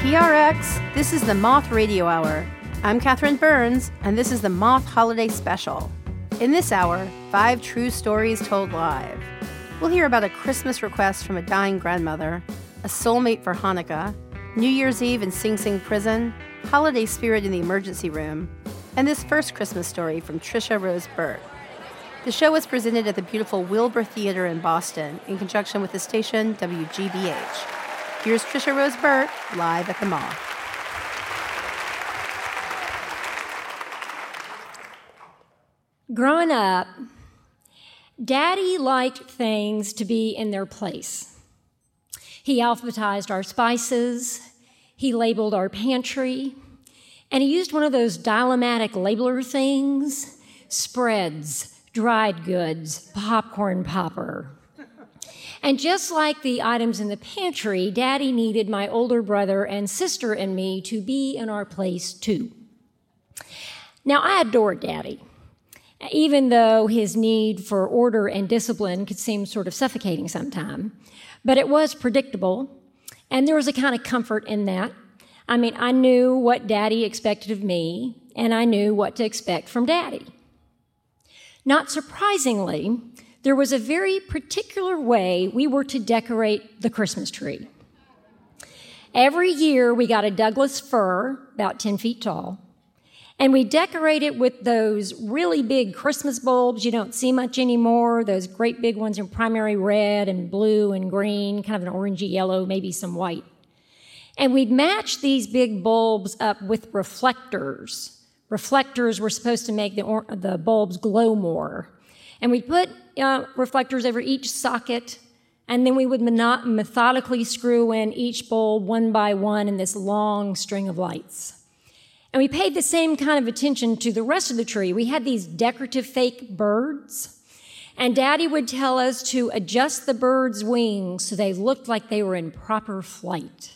PRX, this is the Moth Radio Hour. I'm Catherine Burns, and this is the Moth Holiday Special. In this hour, 5 true stories told live. We'll hear about a Christmas request from a dying grandmother, a soulmate for Hanukkah, New Year's Eve in Sing Sing Prison, holiday spirit in the emergency room, and this first Christmas story from Trisha Rose Burt. The show was presented at the beautiful Wilbur Theater in Boston in conjunction with the station WGBH. Here's Trisha Rose Burt, live at the Moth. Growing up, Daddy liked things to be in their place. He alphabetized our spices, he labeled our pantry, and he used one of those dial-o-matic labeler things, spreads, dried goods, popcorn popper. And just like the items in the pantry, Daddy needed my older brother and sister and me to be in our place too. Now, I adored Daddy, even though his need for order and discipline could seem sort of suffocating sometime. But it was predictable, and there was a kind of comfort in that. I mean, I knew what Daddy expected of me, and I knew what to expect from Daddy. Not surprisingly, there was a very particular way we were to decorate the Christmas tree. Every year, we got a Douglas fir, about 10 feet tall, and we decorate it with those really big Christmas bulbs you don't see much anymore, those great big ones in primary red and blue and green, kind of an orangey yellow, maybe some white. And we'd match these big bulbs up with reflectors. Reflectors were supposed to make the bulbs glow more. And we'd put reflectors over each socket, and then we would methodically screw in each bulb one by one in this long string of lights. And we paid the same kind of attention to the rest of the tree. We had these decorative fake birds, and Daddy would tell us to adjust the birds' wings so they looked like they were in proper flight.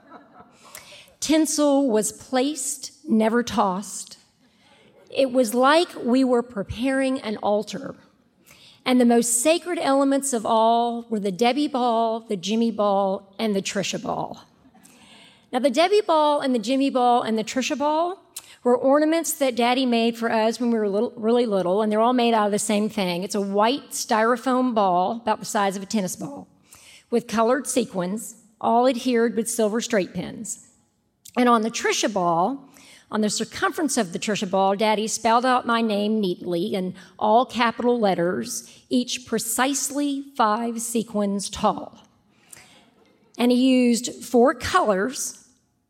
Tinsel was placed, never tossed. It was like we were preparing an altar. And the most sacred elements of all were the Debbie ball, the Jimmy ball, and the Trisha ball. Now, the Debbie ball and the Jimmy ball and the Trisha ball were ornaments that Daddy made for us when we were really little, and they're all made out of the same thing. It's a white styrofoam ball, about the size of a tennis ball, with colored sequins, all adhered with silver straight pins. And on the Trisha ball, on the circumference of the Trisha ball, Daddy spelled out my name neatly in all capital letters, each precisely 5 sequins tall. And he used 4 colors,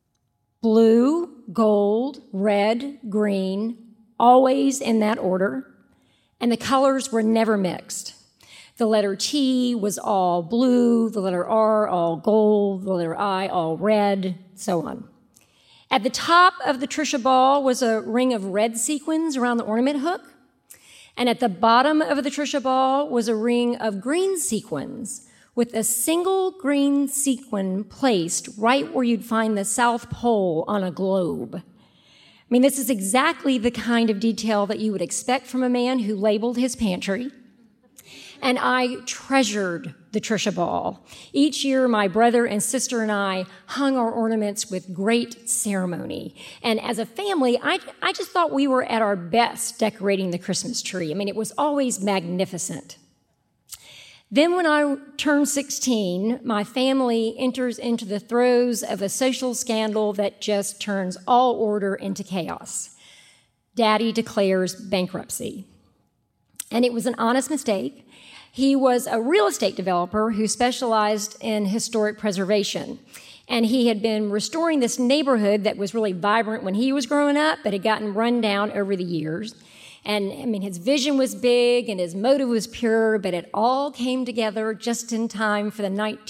blue, gold, red, green, always in that order, and the colors were never mixed. The letter T was all blue, the letter R all gold, the letter I all red, so on. At the top of the Trisha ball was a ring of red sequins around the ornament hook, and at the bottom of the Trisha ball was a ring of green sequins with a single green sequin placed right where you'd find the South Pole on a globe. I mean, this is exactly the kind of detail that you would expect from a man who labeled his pantry. And I treasured the Trisha ball. Each year, my brother and sister and I hung our ornaments with great ceremony. And as a family, I just thought we were at our best decorating the Christmas tree. I mean, it was always magnificent. Then when I turned 16, my family enters into the throes of a social scandal that just turns all order into chaos. Daddy declares bankruptcy. And it was an honest mistake. He was a real estate developer who specialized in historic preservation. And he had been restoring this neighborhood that was really vibrant when he was growing up, but had gotten run down over the years. And, I mean, his vision was big and his motive was pure, but it all came together just in time for the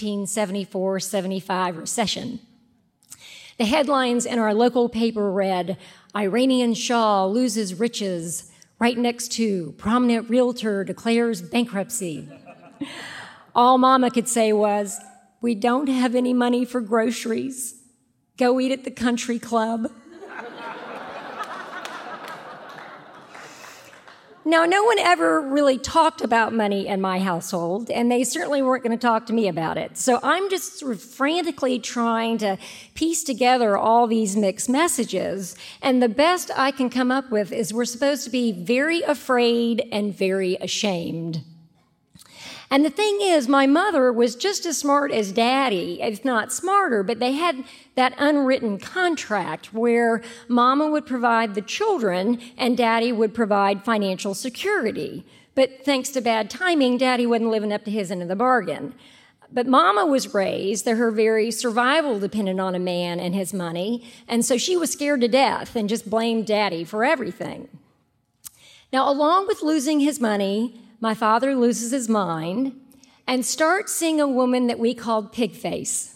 1974-75 recession. The headlines in our local paper read, "Iranian Shah loses riches," right next to "Prominent Realtor declares bankruptcy." All Mama could say was, "We don't have any money for groceries. Go eat at the country club." Now, no one ever really talked about money in my household, and they certainly weren't going to talk to me about it. So I'm just sort of frantically trying to piece together all these mixed messages. And the best I can come up with is we're supposed to be very afraid and very ashamed. And the thing is, my mother was just as smart as Daddy, if not smarter, but they had that unwritten contract where Mama would provide the children and Daddy would provide financial security. But thanks to bad timing, Daddy wasn't living up to his end of the bargain. But Mama was raised that her very survival depended on a man and his money, and so she was scared to death and just blamed Daddy for everything. Now, along with losing his money, my father loses his mind and starts seeing a woman that we called Pigface.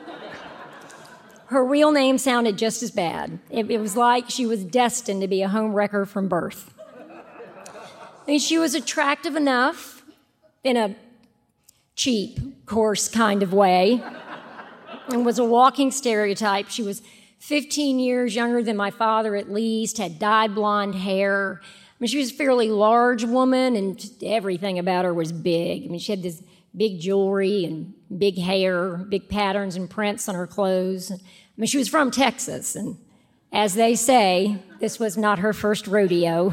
Her real name sounded just as bad. It was like she was destined to be a homewrecker from birth. I mean, she was attractive enough in a cheap, coarse kind of way and was a walking stereotype. She was 15 years younger than my father at least, had dyed blonde hair. I mean, she was a fairly large woman, and just everything about her was big. I mean, she had this big jewelry and big hair, big patterns and prints on her clothes. I mean, she was from Texas, and as they say, this was not her first rodeo.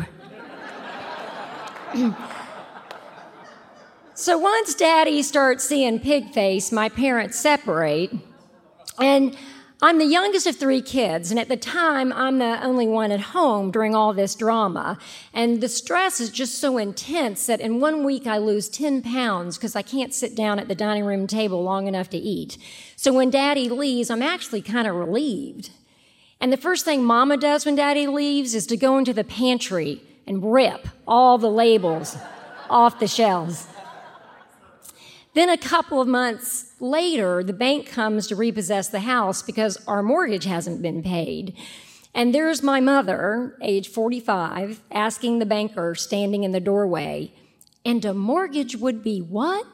So once Daddy starts seeing Pigface, my parents separate, and I'm the youngest of 3 kids, and at the time, I'm the only one at home during all this drama. And the stress is just so intense that in 1 week, I lose 10 pounds because I can't sit down at the dining room table long enough to eat. So when Daddy leaves, I'm actually kind of relieved. And the first thing Mama does when Daddy leaves is to go into the pantry and rip all the labels off the shelves. Then a couple of months later, the bank comes to repossess the house because our mortgage hasn't been paid. And there's my mother, age 45, asking the banker standing in the doorway, and a mortgage would be what?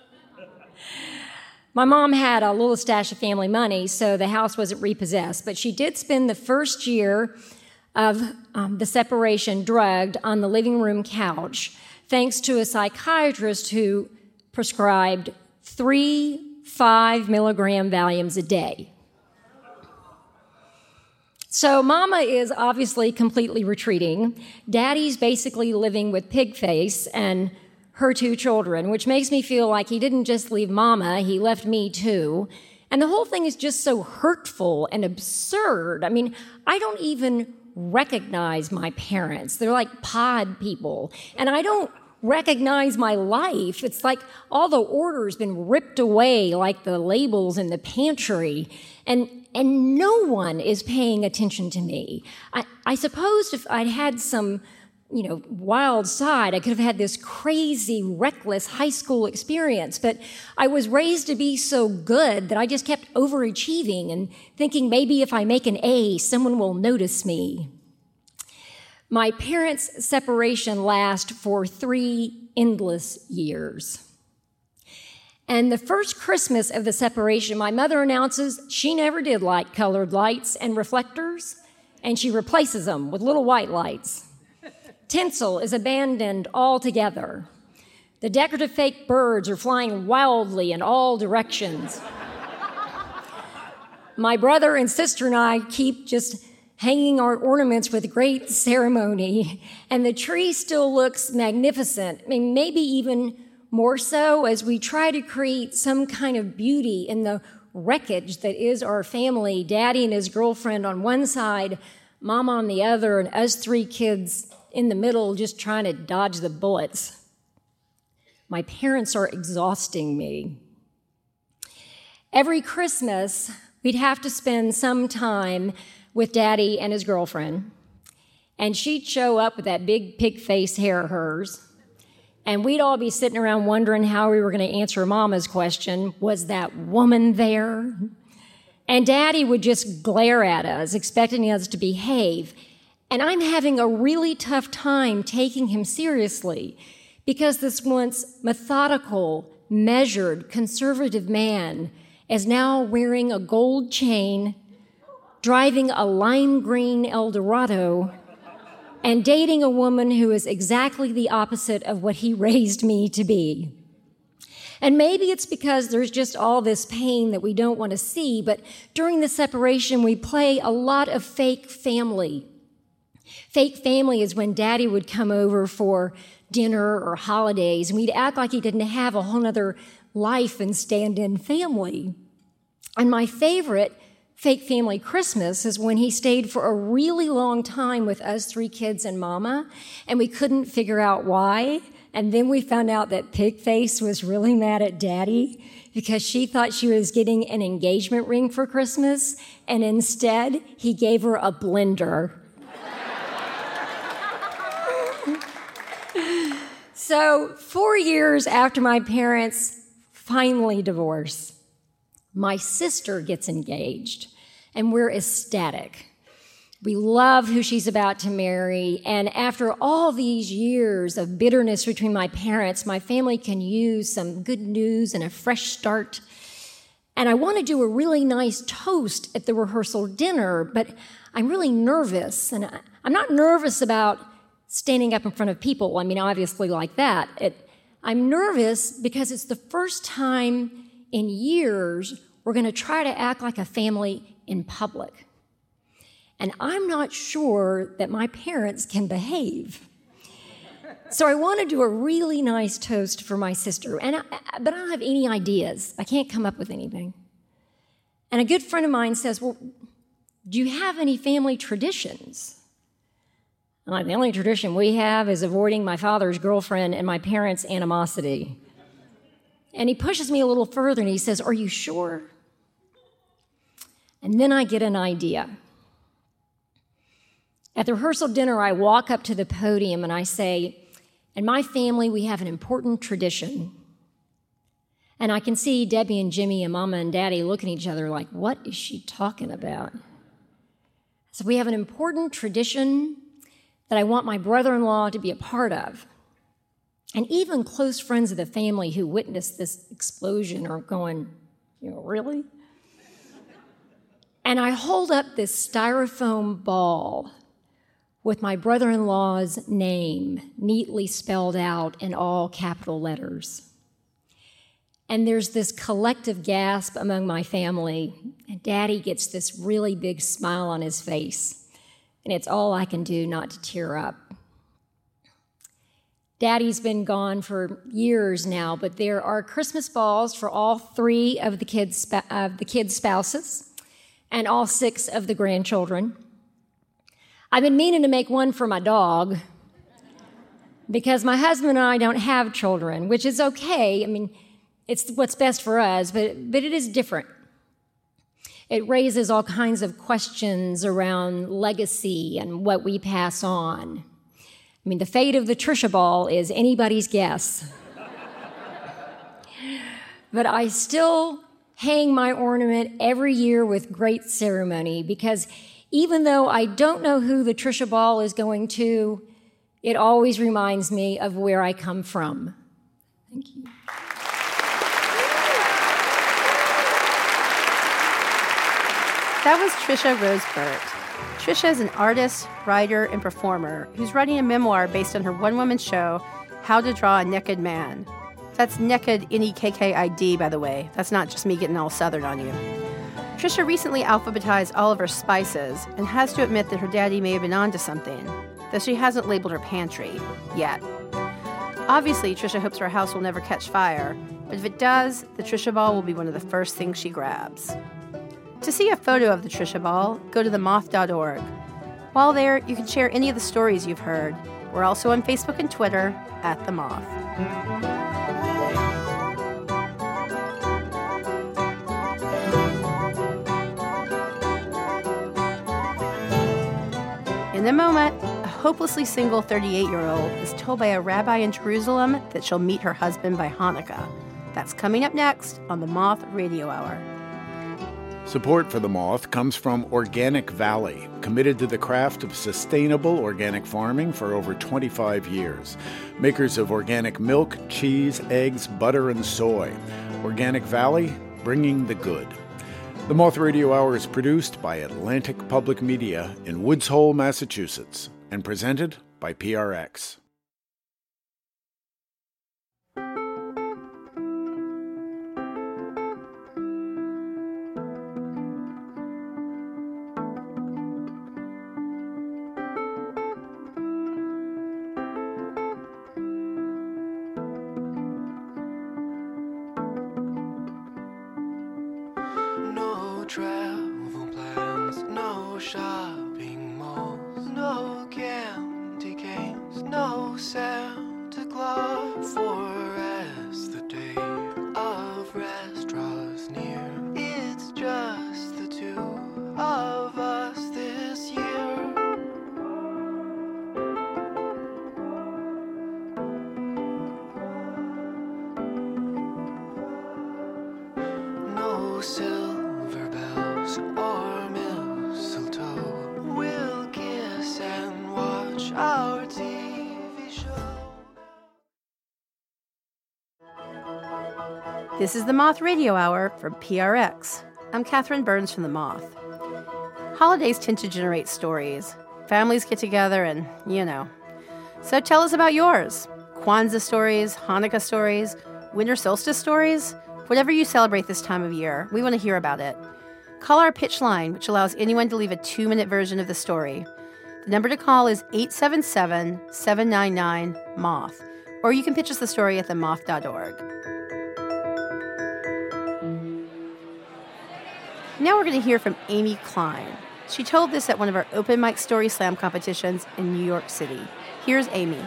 My mom had a little stash of family money, so the house wasn't repossessed, but she did spend the first year of the separation drugged on the living room couch, thanks to a psychiatrist who prescribed 3 5-milligram Valiums a day. So Mama is obviously completely retreating. Daddy's basically living with Pigface and her 2 children, which makes me feel like he didn't just leave Mama, he left me too. And the whole thing is just so hurtful and absurd. I mean, I don't even recognize my parents. They're like pod people. And I don't recognize my life. It's like all the order's been ripped away, like the labels in the pantry, and no one is paying attention to me. I suppose if I'd had some, wild side, I could have had this crazy, reckless high school experience, but I was raised to be so good that I just kept overachieving and thinking maybe if I make an A, someone will notice me. My parents' separation lasted for 3 endless years. And the first Christmas of the separation, my mother announces she never did like colored lights and reflectors, and she replaces them with little white lights. Tinsel is abandoned altogether. The decorative fake birds are flying wildly in all directions. My brother and sister and I keep just hanging our ornaments with great ceremony, and the tree still looks magnificent. I mean, maybe even more so as we try to create some kind of beauty in the wreckage that is our family, Daddy and his girlfriend on one side, Mama on the other, and us 3 kids in the middle just trying to dodge the bullets. My parents are exhausting me. Every Christmas, we'd have to spend some time with Daddy and his girlfriend, and she'd show up with that big pig face hair of hers, and we'd all be sitting around wondering how we were going to answer Mama's question, was that woman there? And Daddy would just glare at us, expecting us to behave, and I'm having a really tough time taking him seriously because this once methodical, measured, conservative man is now wearing a gold chain, driving a lime green Eldorado, and dating a woman who is exactly the opposite of what he raised me to be. And maybe it's because there's just all this pain that we don't want to see, but during the separation, we play a lot of fake family. Fake family is when Daddy would come over for dinner or holidays, and we'd act like he didn't have a whole other life and stand-in family. And my favorite fake family Christmas is when he stayed for a really long time with us 3 kids and Mama, and we couldn't figure out why. And then we found out that Pigface was really mad at Daddy because she thought she was getting an engagement ring for Christmas, and instead he gave her a blender. So 4 years after my parents finally divorce, my sister gets engaged, and we're ecstatic. We love who she's about to marry, and after all these years of bitterness between my parents, my family can use some good news and a fresh start. And I want to do a really nice toast at the rehearsal dinner, but I'm really nervous, and I'm not nervous about standing up in front of people. I mean, obviously like that. I'm nervous because it's the first time in years we're going to try to act like a family in public. And I'm not sure that my parents can behave. So I want to do a really nice toast for my sister, but I don't have any ideas. I can't come up with anything. And a good friend of mine says, well, do you have any family traditions? I'm like, the only tradition we have is avoiding my father's girlfriend and my parents' animosity. And he pushes me a little further and he says, are you sure? And then I get an idea. At the rehearsal dinner, I walk up to the podium and I say, in my family, we have an important tradition. And I can see Debbie and Jimmy and Mama and Daddy looking at each other like, what is she talking about? So we have an important tradition that I want my brother-in-law to be a part of. And even close friends of the family who witnessed this explosion are going, really? And I hold up this styrofoam ball with my brother-in-law's name neatly spelled out in all capital letters. And there's this collective gasp among my family, and Daddy gets this really big smile on his face, and it's all I can do not to tear up. Daddy's been gone for years now, but there are Christmas balls for all 3 of the kids' spouses and all 6 of the grandchildren. I've been meaning to make one for my dog because my husband and I don't have children, which is okay. I mean, it's what's best for us, but it is different. It raises all kinds of questions around legacy and what we pass on. I mean, the fate of the Trisha ball is anybody's guess. But I still hang my ornament every year with great ceremony because even though I don't know who the Trisha ball is going to, it always reminds me of where I come from. Thank you. That was Trisha Rose Burt. Trisha is an artist, writer, and performer who's writing a memoir based on her one-woman show, How to Draw a Naked Man. That's naked, N-E-K-K-I-D, by the way. That's not just me getting all Southern on you. Trisha recently alphabetized all of her spices and has to admit that her daddy may have been onto something, though she hasn't labeled her pantry yet. Obviously, Trisha hopes her house will never catch fire, but if it does, the Trisha ball will be one of the first things she grabs. To see a photo of the Trisha ball, go to themoth.org. While there, you can share any of the stories you've heard. We're also on Facebook and Twitter @The Moth. In a moment, a hopelessly single 38-year-old is told by a rabbi in Jerusalem that she'll meet her husband by Hanukkah. That's coming up next on the Moth Radio Hour. Support for The Moth comes from Organic Valley, committed to the craft of sustainable organic farming for over 25 years. Makers of organic milk, cheese, eggs, butter, and soy. Organic Valley, bringing the good. The Moth Radio Hour is produced by Atlantic Public Media in Woods Hole, Massachusetts. and presented by PRX. Travel plans, no shopping malls, no candy canes, no Santa Claus. For as the day of rest draws near, it's just the two of us this year. No silver bells or mistletoe. We'll kiss and watch our TV show. This is the Moth Radio Hour from PRX. I'm Catherine Burns from The Moth. Holidays tend to generate stories. Families get together and, So tell us about yours. Kwanzaa stories, Hanukkah stories, winter solstice stories. Whatever you celebrate this time of year, we want to hear about it. Call our pitch line, which allows anyone to leave a 2-minute version of the story. The number to call is 877-799-MOTH, or you can pitch us the story at themoth.org. Now we're going to hear from Amy Klein. She told this at one of our open mic story slam competitions in New York City. Here's Amy.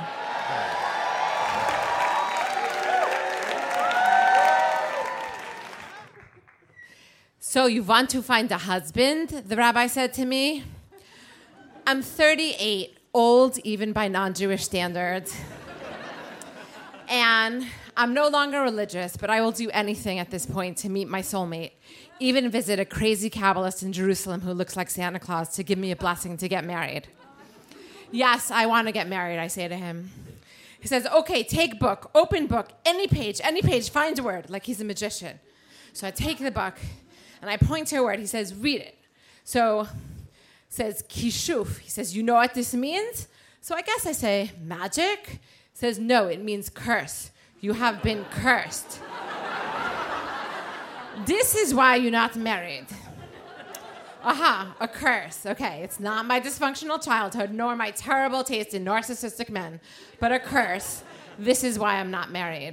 So you want to find a husband? The rabbi said to me. I'm 38, old even by non-Jewish standards. And I'm no longer religious, but I will do anything at this point to meet my soulmate. Even visit a crazy Kabbalist in Jerusalem who looks like Santa Claus to give me a blessing to get married. Yes, I want to get married, I say to him. He says, okay, take book, open book, any page, find a word, like he's a magician. So I take the book, and I point to a word. He says, read it. So says, kishuf. He says, you know what this means? So I guess I say, magic? He says, no, it means curse. You have been cursed. This is why you're not married. Aha, a curse. Okay, it's not my dysfunctional childhood, nor my terrible taste in narcissistic men, but a curse. This is why I'm not married.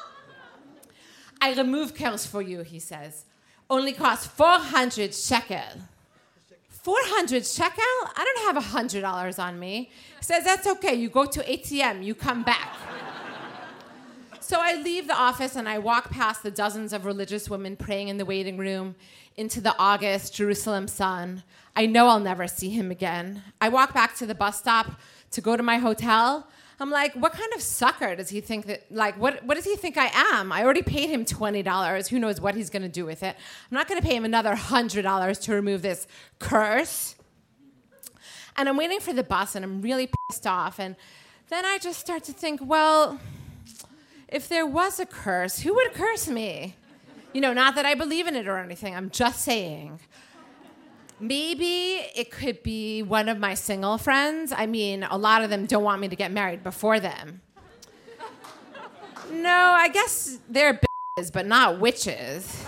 I remove curse for you, he says. Only costs 400 shekel. 400 shekel? I don't have $100 on me. He says, that's okay. You go to ATM. You come back. So I leave the office and I walk past the dozens of religious women praying in the waiting room into the August Jerusalem sun. I know I'll never see him again. I walk back to the bus stop to go to my hotel. I'm like, what kind of sucker does he think that, what does he think I am? I already paid him $20. Who knows what he's going to do with it? I'm not going to pay him another $100 to remove this curse. And I'm waiting for the bus, and I'm really pissed off. And then I just start to think, well, if there was a curse, who would curse me? Not that I believe in it or anything. I'm just saying. Maybe it could be one of my single friends. I mean, a lot of them don't want me to get married before them. No, I guess they're bitches, but not witches.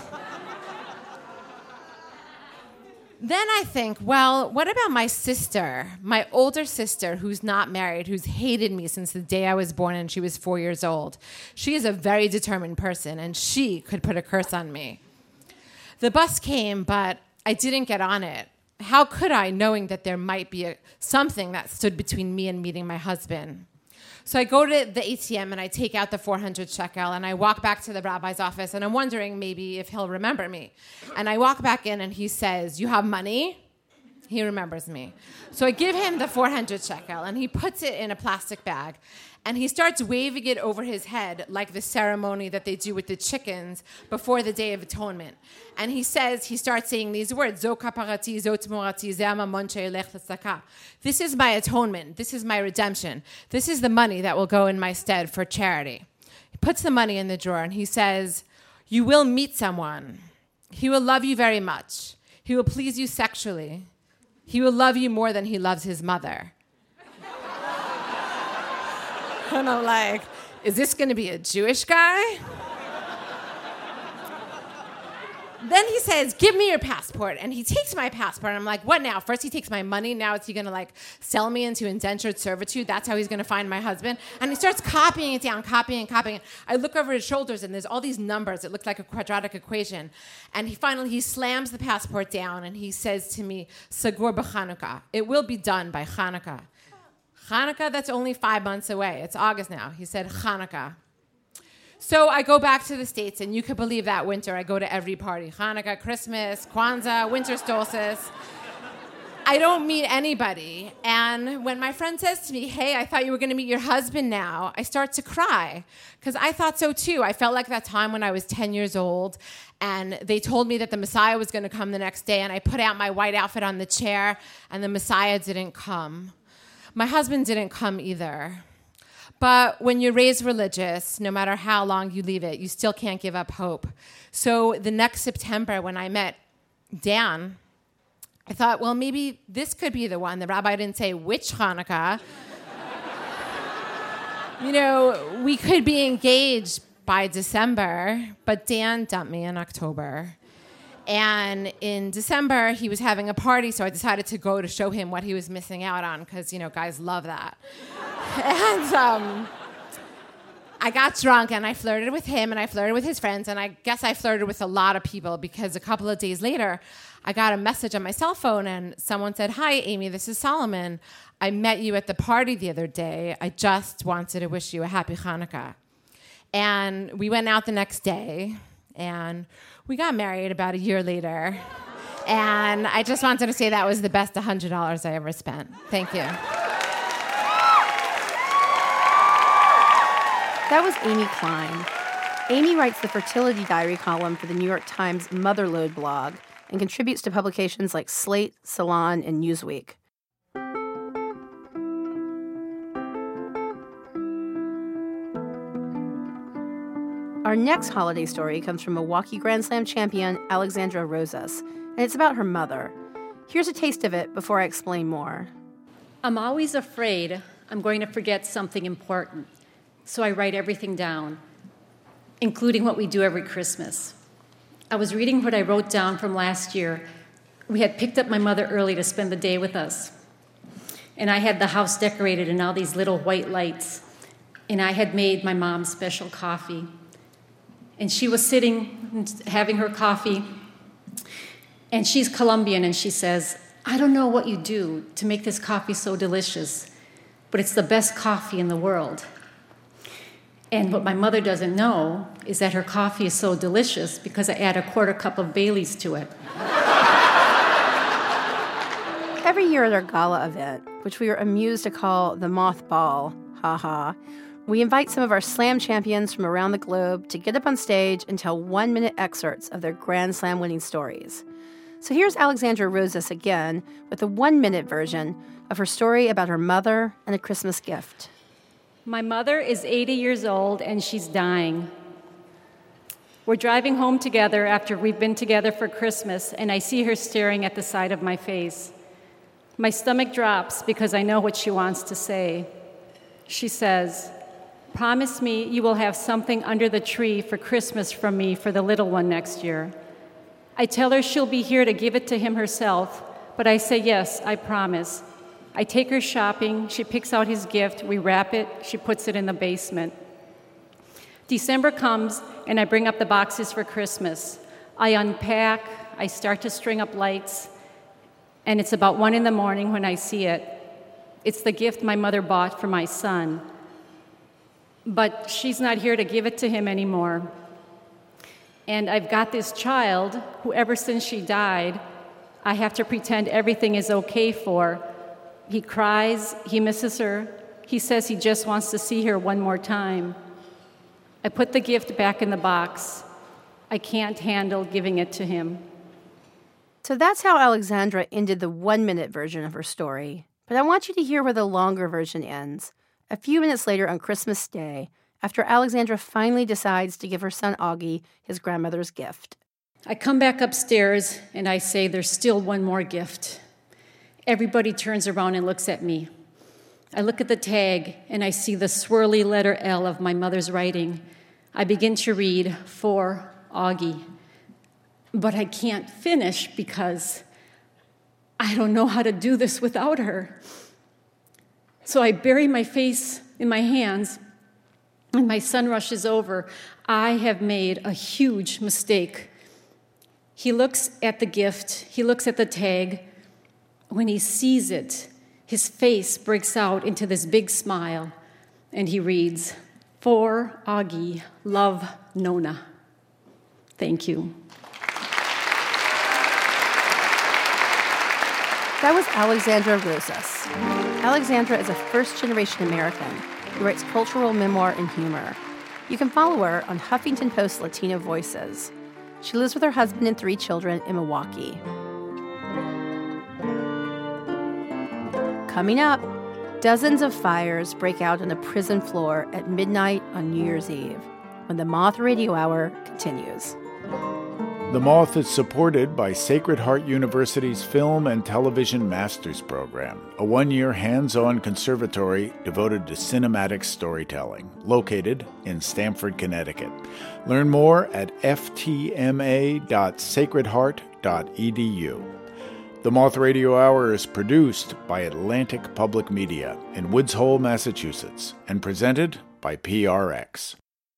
Then I think, well, what about my sister, my older sister who's not married, who's hated me since the day I was born and she was 4 years old? She is a very determined person, and she could put a curse on me. The bus came, but I didn't get on it. How could I, knowing that there might be something that stood between me and meeting my husband? So I go to the ATM and I take out the 400 shekel and I walk back to the rabbi's office and I'm wondering maybe if he'll remember me. And I walk back in and he says, you have money? He remembers me. So I give him the 400 shekel and he puts it in a plastic bag and he starts waving it over his head like the ceremony that they do with the chickens before the Day of Atonement. And he starts saying these words, Zo kaparati, zo tmorati, ze hamamon she'elech l'tzedakah. This is my atonement. This is my redemption. This is the money that will go in my stead for charity. He puts the money in the drawer and he says, you will meet someone. He will love you very much. He will please you sexually. He will love you more than he loves his mother. And I'm like, is this going to be a Jewish guy? Then he says, give me your passport. And he takes my passport. And I'm like, what now? First he takes my money. Now is he going to like sell me into indentured servitude? That's how he's going to find my husband? And he starts copying it down, copying. I look over his shoulders and there's all these numbers. It looks like a quadratic equation. And he slams the passport down and he says to me, Sagur b'Chanukah. It will be done by Hanukkah. Hanukkah, that's only 5 months away. It's August now. He said Hanukkah. So I go back to the States, and you could believe that winter I go to every party. Hanukkah, Christmas, Kwanzaa, winter solstice. I don't meet anybody. And when my friend says to me, hey, I thought you were going to meet your husband now, I start to cry because I thought so too. I felt like that time when I was 10 years old, and they told me that the Messiah was going to come the next day, and I put out my white outfit on the chair, and the Messiah didn't come. My husband didn't come either. But when you're raised religious, no matter how long you leave it, you still can't give up hope. So the next September, when I met Dan, I thought, well, maybe this could be the one. The rabbi didn't say which Hanukkah. We could be engaged by December, but Dan dumped me in October. And in December, he was having a party, so I decided to go to show him what he was missing out on, because, guys love that. And I got drunk, and I flirted with him, and I flirted with his friends, and I guess I flirted with a lot of people, because a couple of days later, I got a message on my cell phone, and someone said, hi, Amy, this is Solomon. I met you at the party the other day. I just wanted to wish you a happy Hanukkah. And we went out the next day, and we got married about a year later. And I just wanted to say that was the best $100 I ever spent. Thank you. That was Amy Klein. Amy writes the fertility diary column for the New York Times Motherload blog and contributes to publications like Slate, Salon, and Newsweek. Our next holiday story comes from Milwaukee Grand Slam champion Alexandra Rosas, and it's about her mother. Here's a taste of it before I explain more. I'm always afraid I'm going to forget something important, so I write everything down, including what we do every Christmas. I was reading what I wrote down from last year. We had picked up my mother early to spend the day with us, and I had the house decorated in all these little white lights, and I had made my mom special coffee. And she was sitting having her coffee, and she's Colombian, and she says, I don't know what you do to make this coffee so delicious, but it's the best coffee in the world. And what my mother doesn't know is that her coffee is so delicious because I add a quarter cup of Bailey's to it. Every year at our gala event, which we are amused to call the Moth Ball, we invite some of our slam champions from around the globe to get up on stage and tell 1-minute excerpts of their Grand Slam winning stories. So here's Alexandra Rosas again with a 1-minute version of her story about her mother and a Christmas gift. My mother is 80 years old and she's dying. We're driving home together after we've been together for Christmas, and I see her staring at the side of my face. My stomach drops because I know what she wants to say. She says, promise me you will have something under the tree for Christmas from me for the little one next year. I tell her she'll be here to give it to him herself, but I say yes, I promise. I take her shopping, she picks out his gift, we wrap it, she puts it in the basement. December comes, and I bring up the boxes for Christmas. I unpack, I start to string up lights, and it's about 1 a.m. when I see it. It's the gift my mother bought for my son. But she's not here to give it to him anymore. And I've got this child who, ever since she died, I have to pretend everything is okay for. He cries, he misses her, he says he just wants to see her one more time. I put the gift back in the box. I can't handle giving it to him. So that's how Alexandra ended the 1-minute version of her story. But I want you to hear where the longer version ends. A few minutes later on Christmas Day, after Alexandra finally decides to give her son Augie his grandmother's gift. I come back upstairs and I say, there's still one more gift. Everybody turns around and looks at me. I look at the tag and I see the swirly letter L of my mother's writing. I begin to read, for Augie. But I can't finish because I don't know how to do this without her. So I bury my face in my hands and my son rushes over. I have made a huge mistake. He looks at the gift, he looks at the tag. When he sees it, his face breaks out into this big smile, and he reads, for Augie, love, Nona. Thank you. That was Alexandra Rosas. Alexandra is a first-generation American who writes cultural memoir and humor. You can follow her on Huffington Post Latino Voices. She lives with her husband and 3 children in Milwaukee. Coming up, dozens of fires break out on a prison floor at midnight on New Year's Eve when the Moth Radio Hour continues. The Moth is supported by Sacred Heart University's Film and Television Masters Program, a 1-year hands-on conservatory devoted to cinematic storytelling, located in Stamford, Connecticut. Learn more at ftma.sacredheart.edu. The Moth Radio Hour is produced by Atlantic Public Media in Woods Hole, Massachusetts, and presented by PRX.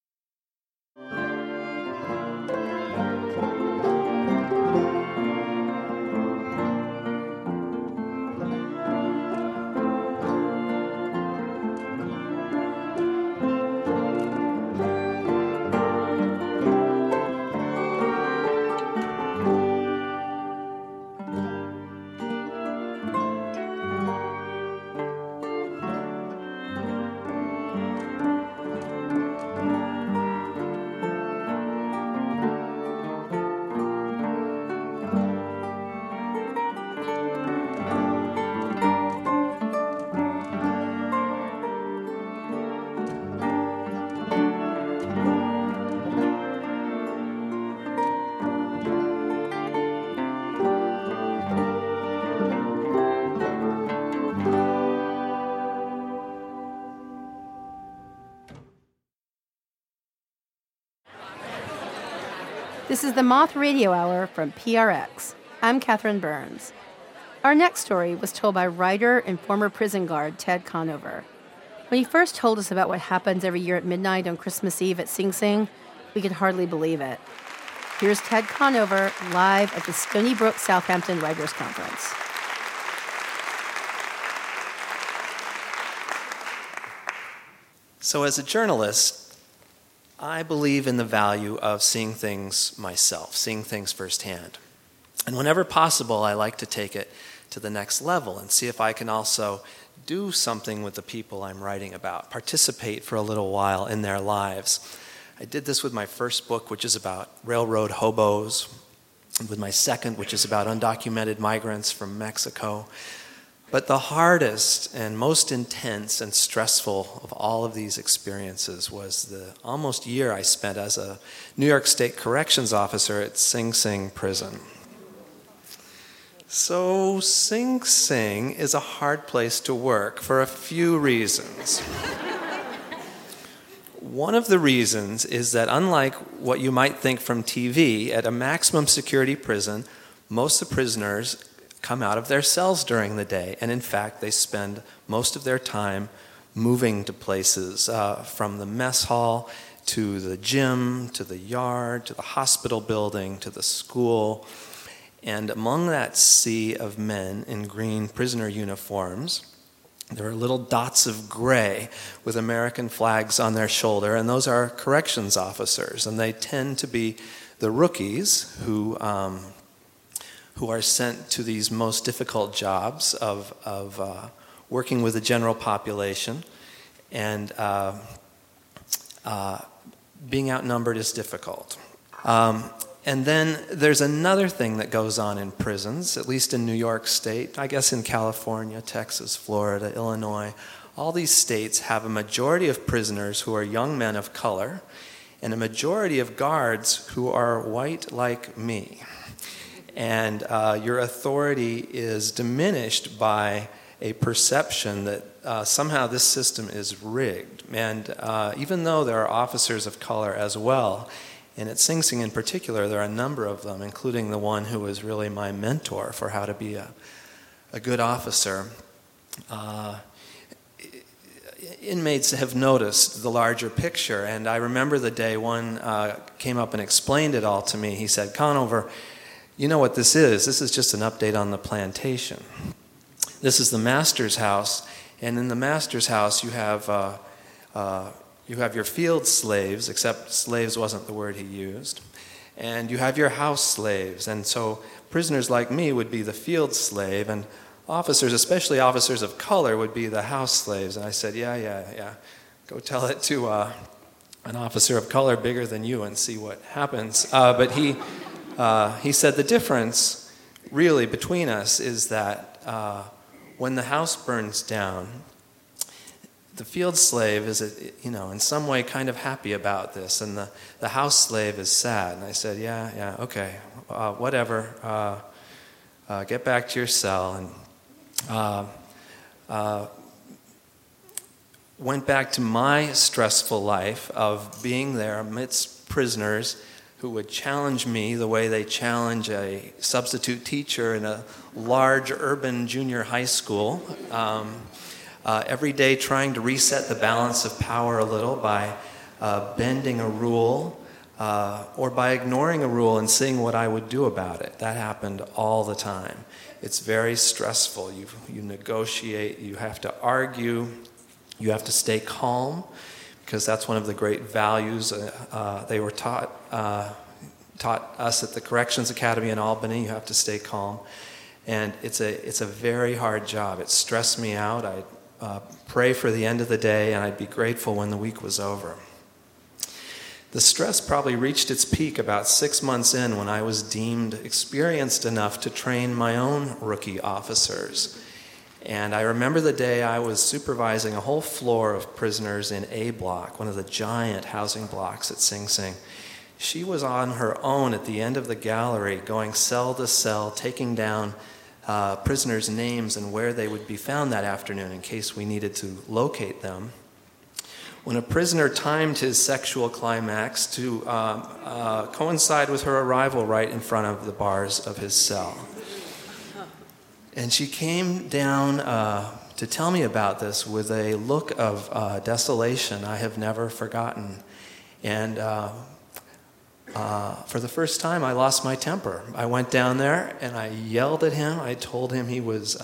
This is the Moth Radio Hour from PRX. I'm Catherine Burns. Our next story was told by writer and former prison guard Ted Conover. When he first told us about what happens every year at midnight on Christmas Eve at Sing Sing, we could hardly believe it. Here's Ted Conover live at the Stony Brook Southampton Writers' Conference. So as a journalist, I believe in the value of seeing things myself, seeing things firsthand. And whenever possible, I like to take it to the next level and see if I can also do something with the people I'm writing about, participate for a little while in their lives. I did this with my first book, which is about railroad hobos, and with my second, which is about undocumented migrants from Mexico. But the hardest and most intense and stressful of all of these experiences was the almost year I spent as a New York State corrections officer at Sing Sing prison. So Sing Sing is a hard place to work for a few reasons. One of the reasons is that unlike what you might think from TV, at a maximum security prison, most of the prisoners come out of their cells during the day, and in fact they spend most of their time moving to places, from the mess hall to the gym, to the yard, to the hospital building, to the school. And among that sea of men in green prisoner uniforms, there are little dots of gray with American flags on their shoulder, and those are corrections officers, and they tend to be the rookies who are sent to these most difficult jobs of working with the general population, and being outnumbered is difficult. And then there's another thing that goes on in prisons, at least in New York State, I guess in California, Texas, Florida, Illinois. All these states have a majority of prisoners who are young men of color, and a majority of guards who are white like me. And your authority is diminished by a perception that somehow this system is rigged. And even though there are officers of color as well, and at Sing Sing in particular, there are a number of them, including the one who was really my mentor for how to be a good officer. Inmates have noticed the larger picture, and I remember the day one came up and explained it all to me. He said, "Conover, you know what this is? This is just an update on the plantation. This is the master's house, and in the master's house you have your field slaves, except slaves wasn't the word he used, and you have your house slaves, and so prisoners like me would be the field slave, and officers, especially officers of color, would be the house slaves." And I said, yeah. Go tell it to an officer of color bigger than you and see what happens. But he said the difference really between us is that when the house burns down, the field slave is, in some way kind of happy about this, and the house slave is sad. And I said, yeah, okay, whatever. Get back to your cell. And went back to my stressful life of being there amidst prisoners who would challenge me the way they challenge a substitute teacher in a large urban junior high school. Every day trying to reset the balance of power a little by bending a rule or by ignoring a rule and seeing what I would do about it. That happened all the time. It's very stressful. You negotiate, you have to argue, you have to stay calm, because that's one of the great values they were taught us at the Corrections Academy in Albany. You have to stay calm. And it's a very hard job. It stressed me out. I'd pray for the end of the day, and I'd be grateful when the week was over. The stress probably reached its peak about 6 months in when I was deemed experienced enough to train my own rookie officers. And I remember the day I was supervising a whole floor of prisoners in A block, one of the giant housing blocks at Sing Sing. She was on her own at the end of the gallery, going cell to cell, taking down prisoners' names and where they would be found that afternoon in case we needed to locate them. When a prisoner timed his sexual climax to coincide with her arrival right in front of the bars of his cell. And she came down to tell me about this with a look of desolation I have never forgotten. And for the first time, I lost my temper. I went down there and I yelled at him. I told him he was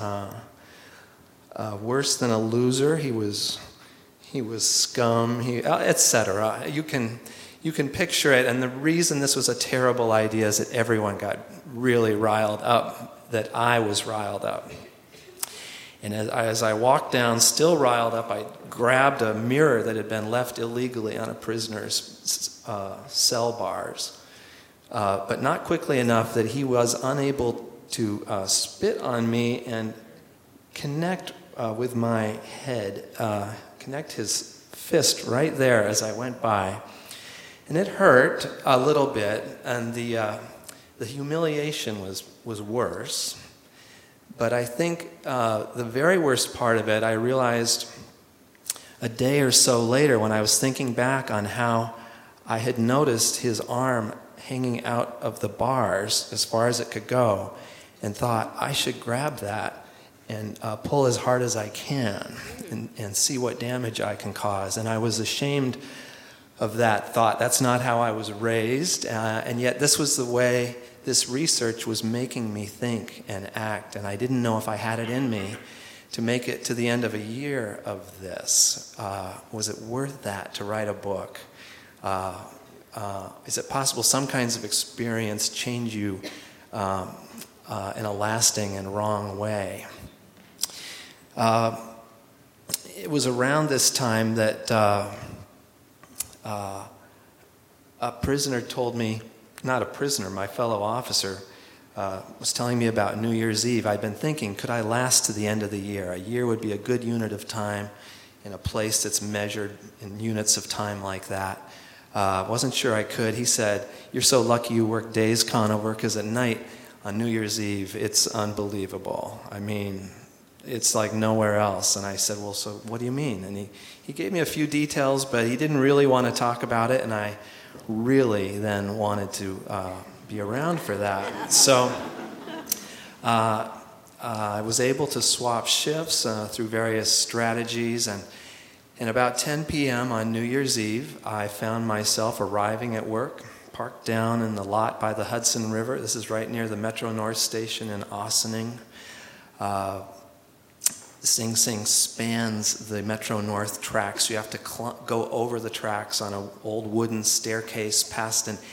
worse than a loser. He was scum, etc. You can picture it. And the reason this was a terrible idea is that everyone got really riled up, that I was riled up. And as I walked down, still riled up, I grabbed a mirror that had been left illegally on a prisoner's cell bars, but not quickly enough that he was unable to spit on me and connect with my head, connect his fist right there as I went by. And it hurt a little bit, and the humiliation was worse. But I think the very worst part of it, I realized a day or so later when I was thinking back on how I had noticed his arm hanging out of the bars as far as it could go, and thought, I should grab that and pull as hard as I can and see what damage I can cause. And I was ashamed of that thought. That's not how I was raised, and yet this was the way this research was making me think and act, and I didn't know if I had it in me to make it to the end of a year of this. Was it worth that to write a book? Is it possible some kinds of experience change you in a lasting and wrong way? It was around this time that a prisoner told me, not a prisoner, my fellow officer, was telling me about New Year's Eve. I'd been thinking, could I last to the end of the year? A year would be a good unit of time in a place that's measured in units of time like that. Wasn't sure I could. He said, you're so lucky you work days, Conover, because at night on New Year's Eve, it's unbelievable. I mean, it's like nowhere else. And I said, well, so what do you mean? And he gave me a few details, but he didn't really want to talk about it, and I really then wanted to be around for that. So I was able to swap shifts through various strategies, and about 10 p.m. on New Year's Eve, I found myself arriving at work, parked down in the lot by the Hudson River. This is right near the Metro North station in Ossining. Sing Sing spans the Metro North tracks. You have to go over the tracks on an old wooden staircase past an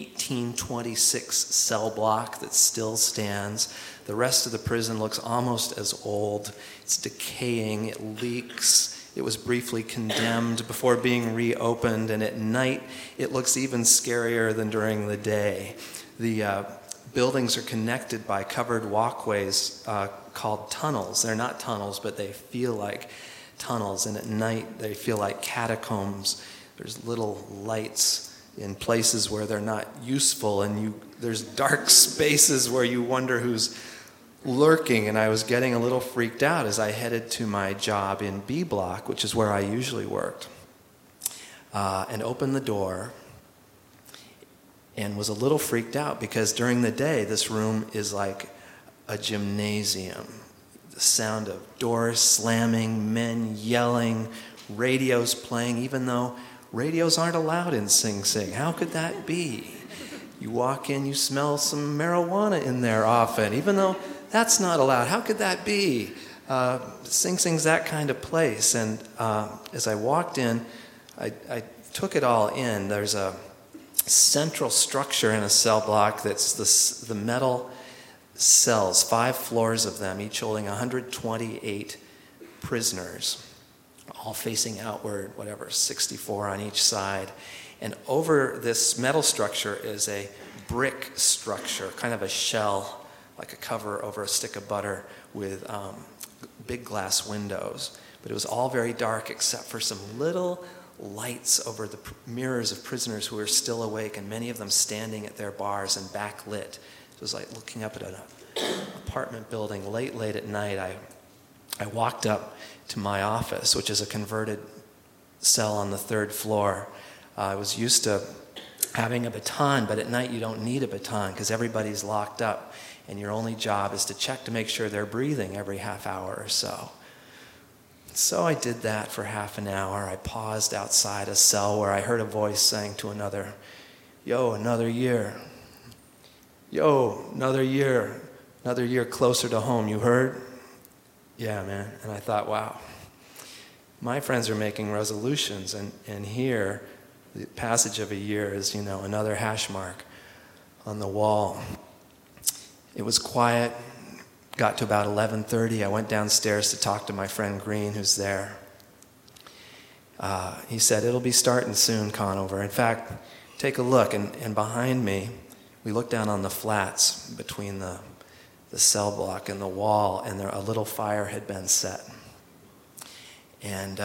1826 cell block that still stands. The rest of the prison looks almost as old. It's decaying, it leaks. It was briefly condemned before being reopened, and at night it looks even scarier than during the day. The buildings are connected by covered walkways called tunnels. They're not tunnels, but they feel like tunnels, and at night they feel like catacombs. There's little lights in places where they're not useful, and there's dark spaces where you wonder who's lurking, and I was getting a little freaked out as I headed to my job in B Block, which is where I usually worked, and opened the door and was a little freaked out because during the day this room is like a gymnasium. The sound of doors slamming, men yelling, radios playing, even though radios aren't allowed in Sing Sing. How could that be? You walk in, you smell some marijuana in there often, even though that's not allowed. How could that be? Sing Sing's that kind of place. And as I walked in, I took it all in. There's a central structure in a cell block that's the metal cells, 5 floors of them, each holding 128 prisoners, all facing outward, 64 on each side. And over this metal structure is a brick structure, kind of a shell, like a cover over a stick of butter with big glass windows. But it was all very dark except for some little lights over the mirrors of prisoners who were still awake, and many of them standing at their bars and backlit. It was like looking up at an apartment building late at night. I walked up to my office, which is a converted cell on the 3rd floor. I was used to having a baton, but at night you don't need a baton because everybody's locked up, and your only job is to check to make sure they're breathing every half hour or so. So I did that for half an hour. I paused outside a cell where I heard a voice saying to another, "Yo, another year. Yo, another year. Another year closer to home, you heard?" Yeah, man. And I thought, wow, my friends are making resolutions, and here, the passage of a year is, another hash mark on the wall. It was quiet. Got to about 11:30. I went downstairs to talk to my friend Green, who's there. He said, "It'll be starting soon, Conover. In fact, take a look." And behind me, we looked down on the flats between the cell block and the wall, and a little fire had been set. And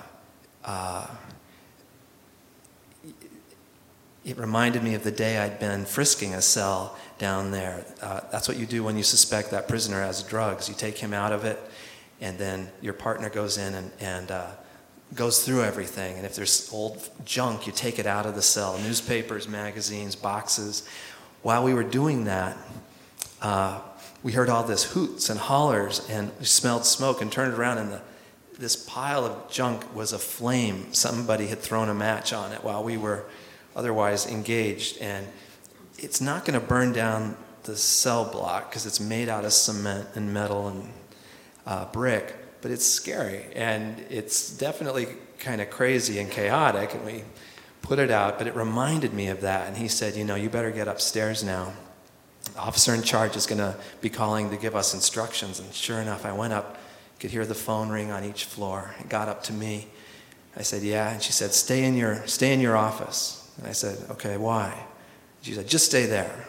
it reminded me of the day I'd been frisking a cell down there. That's what you do when you suspect that prisoner has drugs. You take him out of it, and then your partner goes in and goes through everything. And if there's old junk, you take it out of the cell. Newspapers, magazines, boxes. While we were doing that, we heard all this hoots and hollers, and we smelled smoke and turned around, and this pile of junk was aflame. Somebody had thrown a match on it while we were otherwise engaged, and it's not going to burn down the cell block because it's made out of cement and metal and brick, but it's scary, and it's definitely kind of crazy and chaotic, and we put it out, but it reminded me of that. And he said, you better get upstairs now. The officer in charge is going to be calling to give us instructions. And sure enough, I went up, could hear the phone ring on each floor. It got up to me. I said, "Yeah." And she said, stay in your office." And I said, "Okay, why?" She said, "Just stay there."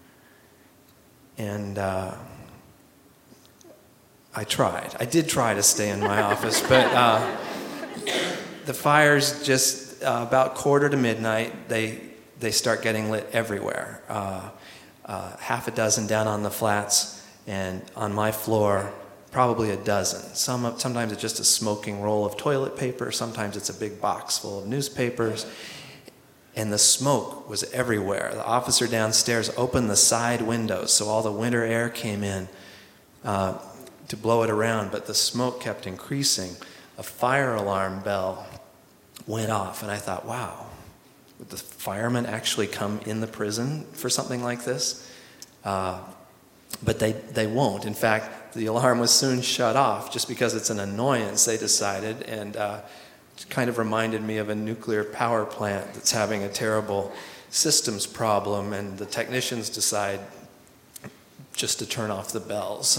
And I tried. I did try to stay in my office, but the fires just about 1:45, they start getting lit everywhere. Half a dozen down on the flats, and on my floor, probably a dozen. Sometimes it's just a smoking roll of toilet paper. Sometimes it's a big box full of newspapers. And the smoke was everywhere. The officer downstairs opened the side windows so all the winter air came in to blow it around, but the smoke kept increasing. A fire alarm bell went off, and I thought, wow, would the firemen actually come in the prison for something like this? But they won't. In fact, the alarm was soon shut off just because it's an annoyance, they decided, and it kind of reminded me of a nuclear power plant that's having a terrible systems problem, and the technicians decide just to turn off the bells.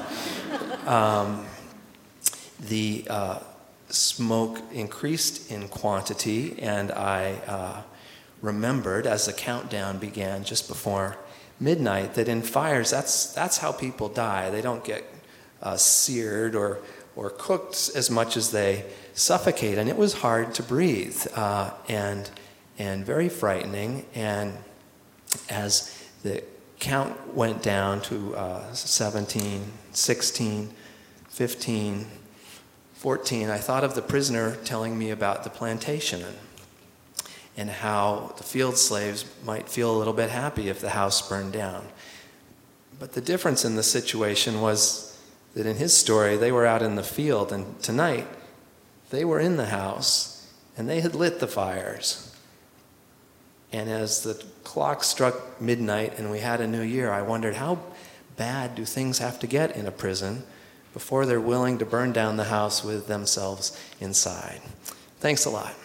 The smoke increased in quantity, and I remembered as the countdown began just before midnight that in fires, that's how people die. They don't get seared or cooked as much as they suffocate, and it was hard to breathe and very frightening. And as the count went down to 17, 16, 15, 14, I thought of the prisoner telling me about the plantation and how the field slaves might feel a little bit happy if the house burned down. But the difference in the situation was that in his story, they were out in the field, and tonight, they were in the house, and they had lit the fires. And as the clock struck midnight and we had a new year, I wondered, how bad do things have to get in a prison before they're willing to burn down the house with themselves inside? Thanks a lot.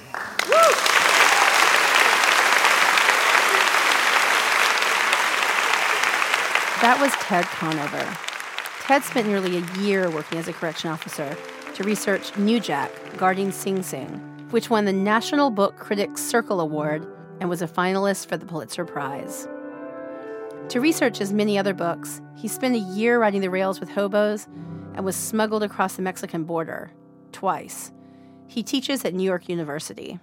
That was Ted Conover. Ted spent nearly a year working as a correction officer to research New Jack, guarding Sing Sing, which won the National Book Critics Circle Award and was a finalist for the Pulitzer Prize. To research his many other books, he spent a year riding the rails with hobos and was smuggled across the Mexican border, twice. He teaches at New York University.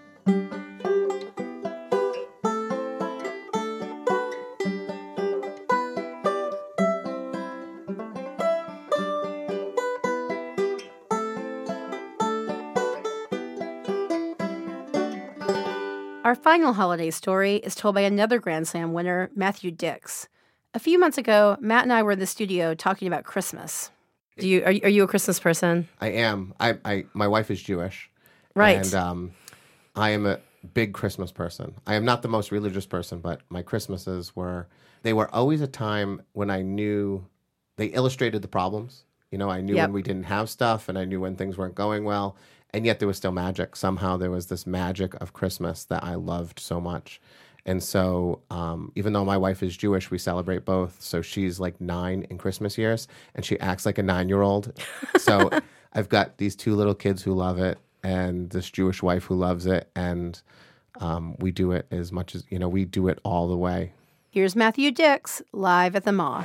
Our final holiday story is told by another Grand Slam winner, Matthew Dix. A few months ago, Matt and I were in the studio talking about Christmas. Are you a Christmas person? I am. My wife is Jewish. Right. And I am a big Christmas person. I am not the most religious person, but my Christmases were always a time when I knew they illustrated the problems. You know, I knew when we didn't have stuff, and I knew when things weren't going well. And yet there was still magic. Somehow there was this magic of Christmas that I loved so much. And so even though my wife is Jewish, we celebrate both. So she's like 9 in Christmas years, and she acts like a 9-year-old. So I've got these 2 little kids who love it, and this Jewish wife who loves it. And we do it as much as, we do it all the way. Here's Matthew Dix, live at the Moth.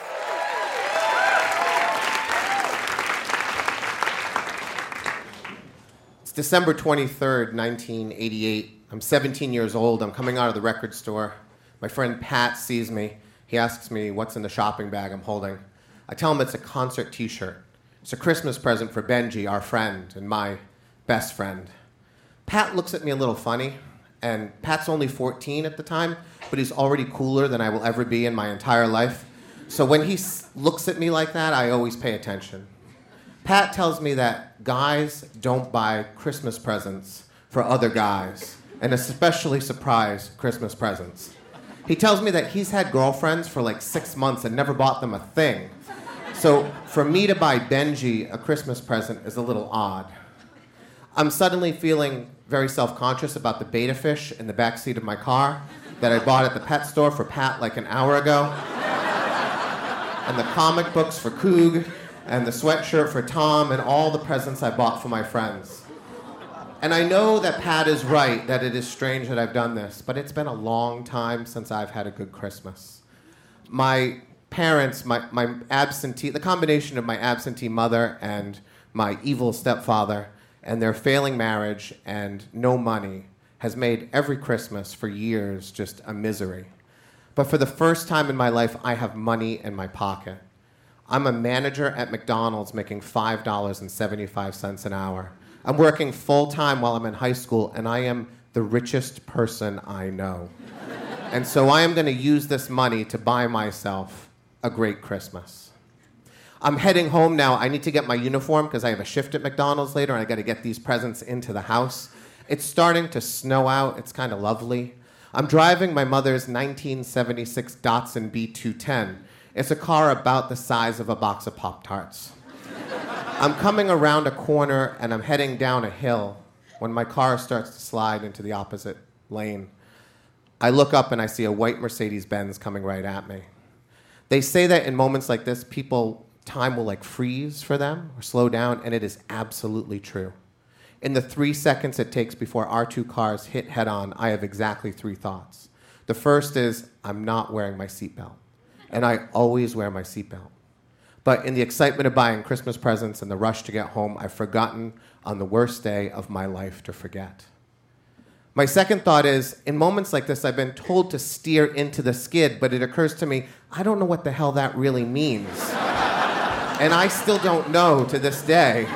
December 23rd, 1988. I'm 17 years old. I'm coming out of the record store. My friend Pat sees me. He asks me what's in the shopping bag I'm holding. I tell him it's a concert t-shirt. It's a Christmas present for Benji, our friend, and my best friend. Pat looks at me a little funny, and Pat's only 14 at the time, but he's already cooler than I will ever be in my entire life. So when he looks at me like that, I always pay attention. Pat tells me that guys don't buy Christmas presents for other guys, and especially surprise Christmas presents. He tells me that he's had girlfriends for like 6 months and never bought them a thing. So for me to buy Benji a Christmas present is a little odd. I'm suddenly feeling very self-conscious about the betta fish in the backseat of my car that I bought at the pet store for Pat like an hour ago, and the comic books for Coog, and the sweatshirt for Tom, and all the presents I bought for my friends. And I know that Pat is right, that it is strange that I've done this, but it's been a long time since I've had a good Christmas. My parents, the combination of my absentee mother and my evil stepfather and their failing marriage and no money has made every Christmas for years just a misery. But for the first time in my life, I have money in my pocket. I'm a manager at McDonald's making $5.75 an hour. I'm working full-time while I'm in high school, and I am the richest person I know. And so I am going to use this money to buy myself a great Christmas. I'm heading home now. I need to get my uniform because I have a shift at McDonald's later, and I got to get these presents into the house. It's starting to snow out. It's kind of lovely. I'm driving my mother's 1976 Datsun B210. It's a car about the size of a box of Pop-Tarts. I'm coming around a corner, and I'm heading down a hill when my car starts to slide into the opposite lane. I look up, and I see a white Mercedes-Benz coming right at me. They say that in moments like this, time will like freeze for them or slow down, and it is absolutely true. In the 3 seconds it takes before our two cars hit head-on, I have exactly 3 thoughts. The first is, I'm not wearing my seatbelt. And I always wear my seatbelt. But in the excitement of buying Christmas presents and the rush to get home, I've forgotten on the worst day of my life to forget. My second thought is, in moments like this, I've been told to steer into the skid, but it occurs to me, I don't know what the hell that really means. And I still don't know to this day.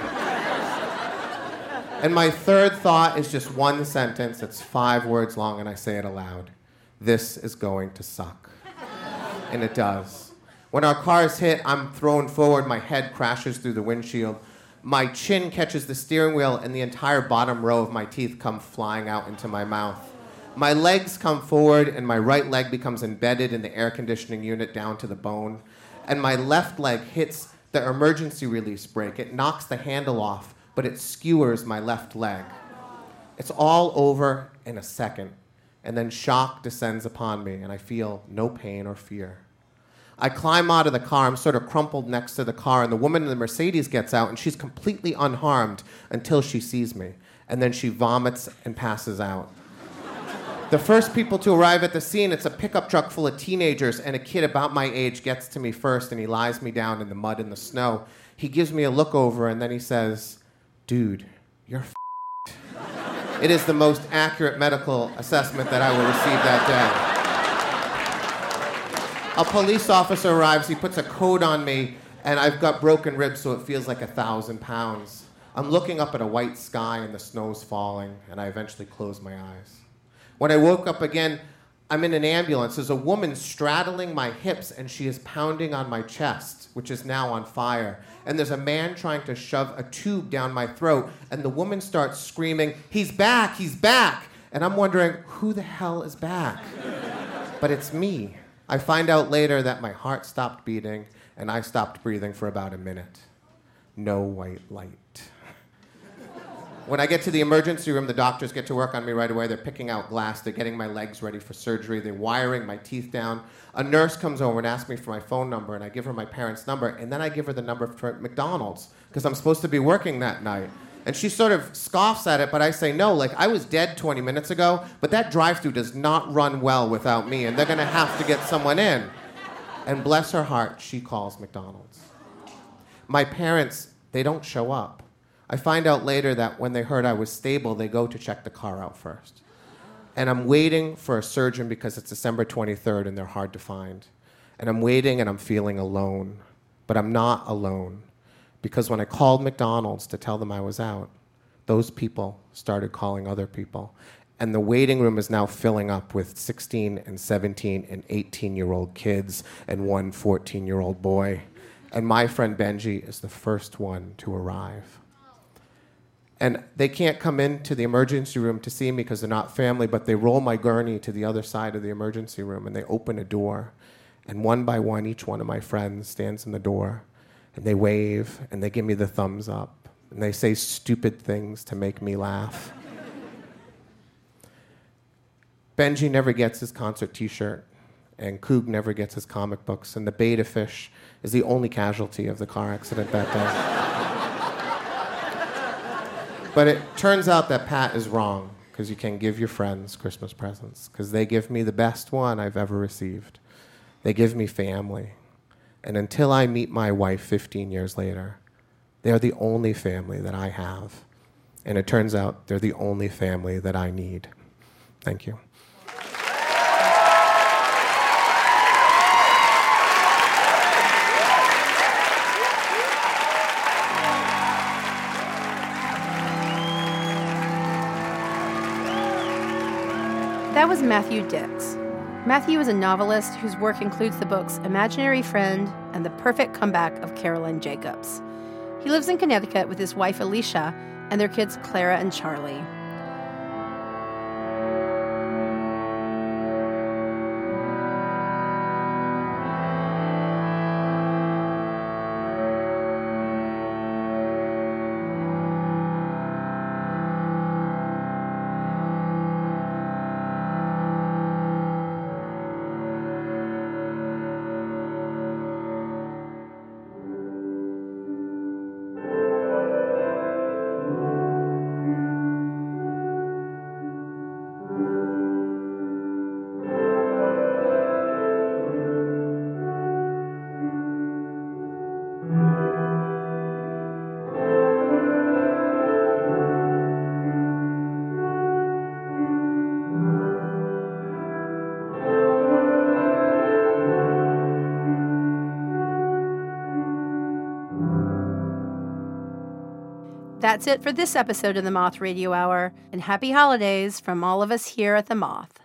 And my third thought is just one sentence. It's 5 words long, and I say it aloud. This is going to suck. And it does. When our cars hit, I'm thrown forward. My head crashes through the windshield. My chin catches the steering wheel, and the entire bottom row of my teeth come flying out into my mouth. My legs come forward, and my right leg becomes embedded in the air conditioning unit down to the bone. And my left leg hits the emergency release brake. It knocks the handle off, but it skewers my left leg. It's all over in a second, and then shock descends upon me, and I feel no pain or fear. I climb out of the car. I'm sort of crumpled next to the car, and the woman in the Mercedes gets out, and she's completely unharmed until she sees me, and then she vomits and passes out. The first people to arrive at the scene, it's a pickup truck full of teenagers, and a kid about my age gets to me first, and he lies me down in the mud and the snow. He gives me a look over, and then he says, "Dude, you're f***ed." It is the most accurate medical assessment that I will receive that day. A police officer arrives, he puts a coat on me, and I've got broken ribs, so it feels like 1,000 pounds. I'm looking up at a white sky, and the snow's falling, and I eventually close my eyes. When I woke up again, I'm in an ambulance. There's a woman straddling my hips, and she is pounding on my chest, which is now on fire. And there's a man trying to shove a tube down my throat, and the woman starts screaming, "He's back, he's back!" And I'm wondering, who the hell is back? But it's me. I find out later that my heart stopped beating, and I stopped breathing for about a minute. No white light. When I get to the emergency room, the doctors get to work on me right away. They're picking out glass. They're getting my legs ready for surgery. They're wiring my teeth down. A nurse comes over and asks me for my phone number, and I give her my parents' number, and then I give her the number for McDonald's, because I'm supposed to be working that night. And she sort of scoffs at it, but I say, no, like, I was dead 20 minutes ago, but that drive-thru does not run well without me, and they're going to have to get someone in. And bless her heart, she calls McDonald's. My parents, they don't show up. I find out later that when they heard I was stable, they go to check the car out first. And I'm waiting for a surgeon because it's December 23rd and they're hard to find. And I'm waiting and I'm feeling alone. But I'm not alone. Because when I called McDonald's to tell them I was out, those people started calling other people. And the waiting room is now filling up with 16 and 17 and 18-year-old kids and one 14-year-old boy. And my friend Benji is the first one to arrive. And they can't come into the emergency room to see me because they're not family, but they roll my gurney to the other side of the emergency room, and they open a door. And one by one, each one of my friends stands in the door, and they wave, and they give me the thumbs up, and they say stupid things to make me laugh. Benji never gets his concert T-shirt, and Coog never gets his comic books, and the betta fish is the only casualty of the car accident that day. But it turns out that Pat is wrong, because you can give your friends Christmas presents, because they give me the best one I've ever received. They give me family. And until I meet my wife 15 years later, they're the only family that I have. And it turns out they're the only family that I need. Thank you. That was Matthew Dix. Matthew is a novelist whose work includes the books Imaginary Friend and The Perfect Comeback of Caroline Jacobs. He lives in Connecticut with his wife Alicia and their kids Clara and Charlie. That's it for this episode of the Moth Radio Hour, and happy holidays from all of us here at the Moth.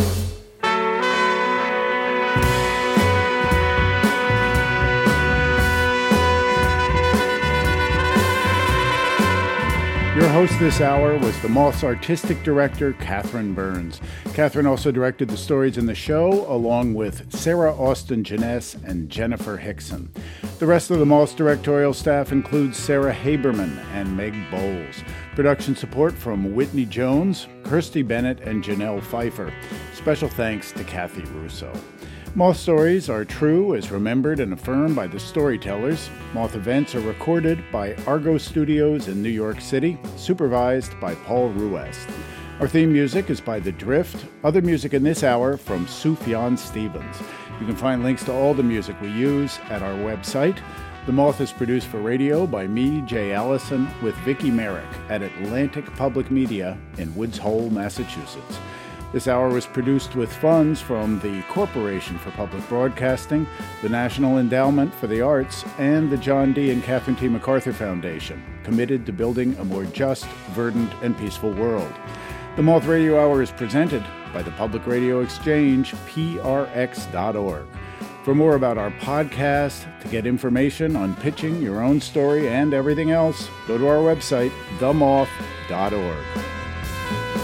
Your host this hour was the Moth's artistic director, Catherine Burns. Catherine also directed the stories in the show, along with Sarah Austin Jeunesse and Jennifer Hickson. The rest of the Moth's directorial staff includes Sarah Haberman and Meg Bowles. Production support from Whitney Jones, Kirsty Bennett, and Janelle Pfeiffer. Special thanks to Kathy Russo. Moth stories are true as remembered and affirmed by the storytellers. Moth events are recorded by Argo Studios in New York City, supervised by Paul Ruest. Our theme music is by The Drift. Other music in this hour from Sufjan Stevens. You can find links to all the music we use at our website. The Moth is produced for radio by me, Jay Allison, with Vicki Merrick at Atlantic Public Media in Woods Hole, Massachusetts. This hour was produced with funds from the Corporation for Public Broadcasting, the National Endowment for the Arts, and the John D. and Catherine T. MacArthur Foundation, committed to building a more just, verdant, and peaceful world. The Moth Radio Hour is presented by the Public Radio Exchange, prx.org. For more about our podcast, to get information on pitching your own story and everything else, go to our website, themoth.org.